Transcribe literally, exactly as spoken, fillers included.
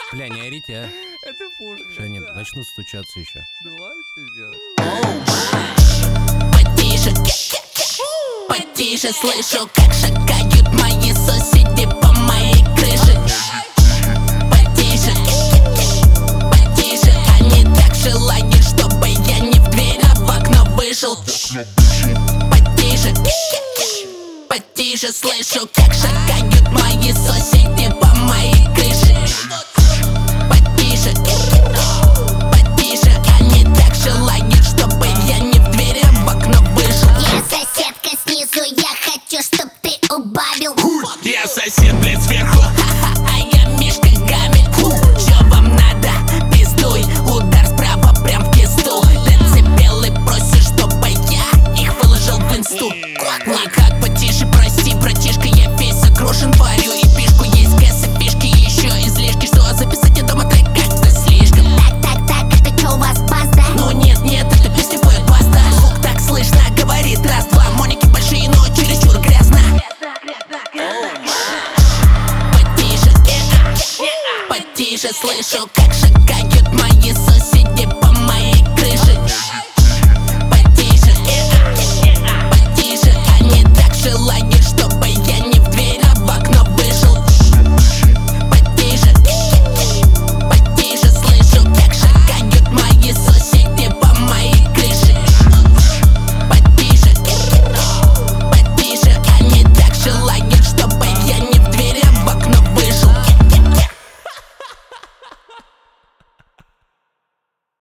Бля, не орите, а. Это пушка. Сейчас они да. начнут стучаться еще. Ну ладно, что сделать? Потише, потише, слышу, как шагают мои соседи по моей крыше. Потише, потише, они так желают, чтобы я не в дверь, а в окно вышел. Потише, потише, слышу, как шагают мои соседи по моей крыше. Потише, потише, они так желают, чтобы я не в дверь, а в окно вышел. Я соседка снизу, я хочу, чтоб ты убавил. Я сосед, блядь, сверху, а я Мишка Гамель. Чё вам надо? Пиздуй, удар справа прям в кисту. Децибелы просят, чтобы я их выложил в инсту. Никак потише, прости, братишка, я весь окружен варю и пишку. Есть кэсы, фишки, еще излишки. Что записать не дома трек как-то слишком. Так, так, так, это чё у вас базда? Ну нет, нет, это песня поет баста. Звук так слышно, говорит раз-два. Моники большие, но чересчур грязно. Потише, потише, слышу, как